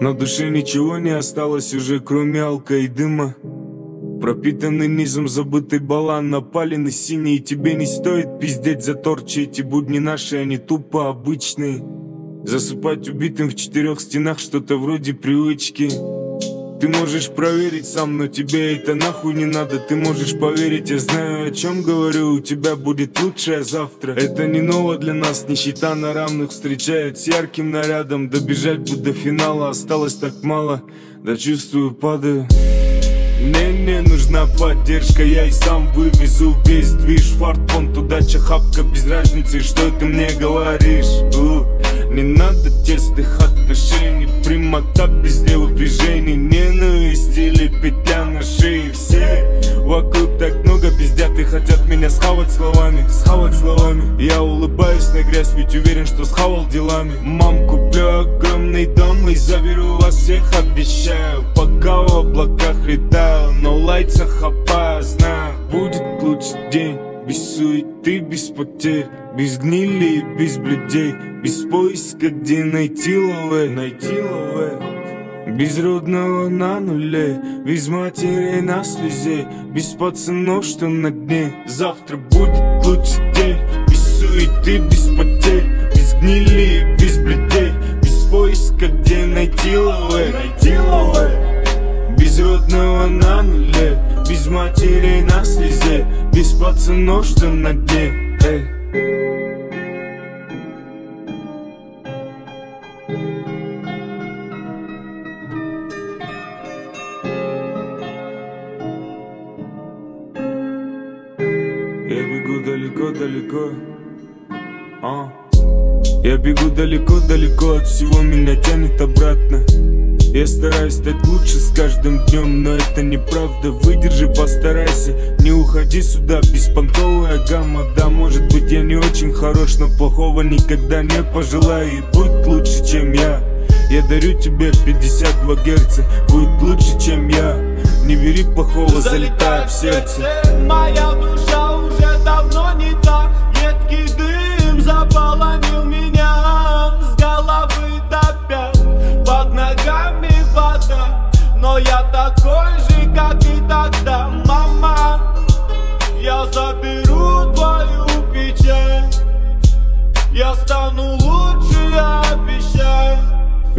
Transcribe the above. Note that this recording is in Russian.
На душе ничего не осталось уже, кроме алка и дыма. Пропитанный низом забытый балан, напаленный синий. И тебе не стоит пиздеть за торчи. Эти будни наши, они тупо обычные. Засыпать убитым в 4 стенах, что-то вроде привычки. Ты можешь проверить сам, но тебе это нахуй не надо. Ты можешь поверить, я знаю, о чем говорю. У тебя будет лучшее завтра. Это не ново для нас, нищета на равных встречает с ярким нарядом. Добежать бы до финала, осталось так мало. Да чувствую, падаю. Мне нужна поддержка, я и сам вывезу весь движ. Фартпонт, удача, хапка, без разницы, что ты мне говоришь. Не надо тесных отношений, прямота без движений, ненависть или петля на шее. Все вокруг так много пиздят и хотят меня схавать словами. Я улыбаюсь на грязь, ведь уверен, что схавал делами. Мам, куплю огромный дом и заберу вас всех, обещаю. Пока в облаках летаю, но лайцах опасно. Будет лучший день, без суеты, без потерь, без гнили и без блюдей, без поиска, где найти лове. Без родного на нуле, без матери на слезе, без пацанов, что на дне. Завтра будет лучший день, без суеты, без потерь, без гнили и без блюдей, без поиска, где найти лове. Без родного на нуле, без матери на слезе, без пацанов, что на дне. Я бегу далеко-далеко, я бегу далеко-далеко, от всего меня тянет обратно. Я стараюсь стать лучше с каждым днем, но это неправда. Выдержи, постарайся, не уходи сюда, беспонтовая гамма. Да, может быть, я не очень хорош, но плохого никогда не пожелаю. И будь лучше, чем я. Я дарю тебе 52 герца, будь лучше, чем я. Не бери плохого, залетая в сердце. Моя душа